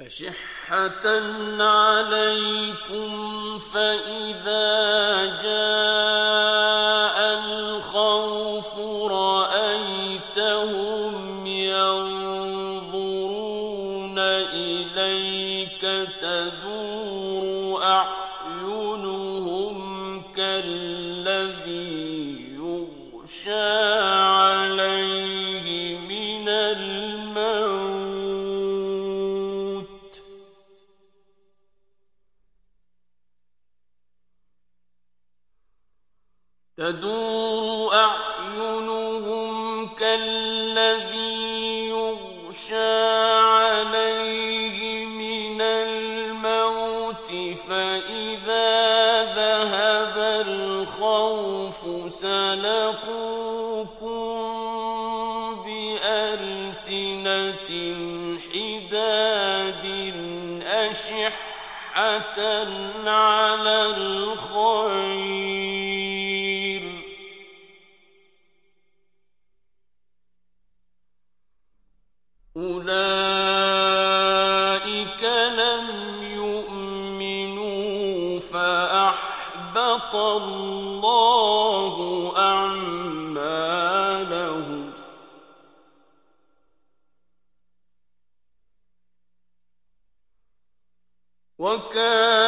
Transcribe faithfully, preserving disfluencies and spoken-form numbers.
أشحة عليكم فإذا جاء الخوف رأيتهم ينظرون إليك تدور أعينهم كالذي يغشى عليه من الموت تدور أعينهم كالذي يغشى عليه من الموت فإذا ذهب الخوف سلقوكم بألسنة حداد أشحة على الخير أولئك لم يؤمنوا فأحبط الله أعمالهم وكان